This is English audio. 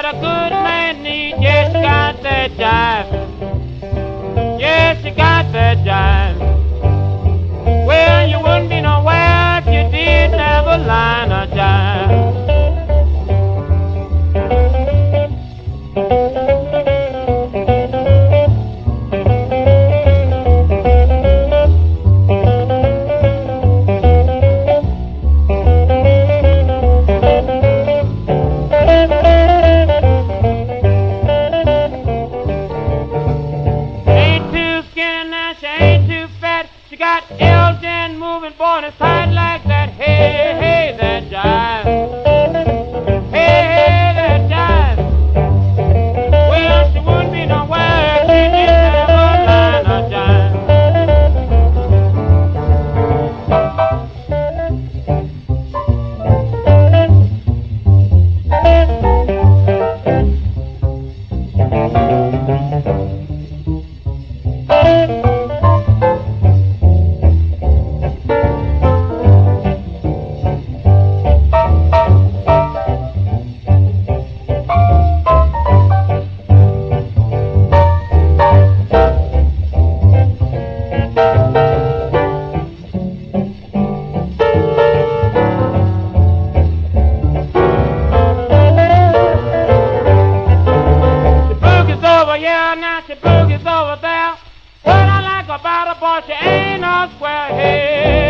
what a good man needs. Yes, you got that jive. Yes, you got that jive. Well, you wouldn't be nowhere if you didn't have a line of jive. She got Elgin moving, boy, and it's tight like that. Hey, hey, that jive. Hey, hey, that jive. Well, she wouldn't be nowhere if she didn't have a line of jive. Yeah, now she boogies over there. What I like about her, boy, she ain't no square head.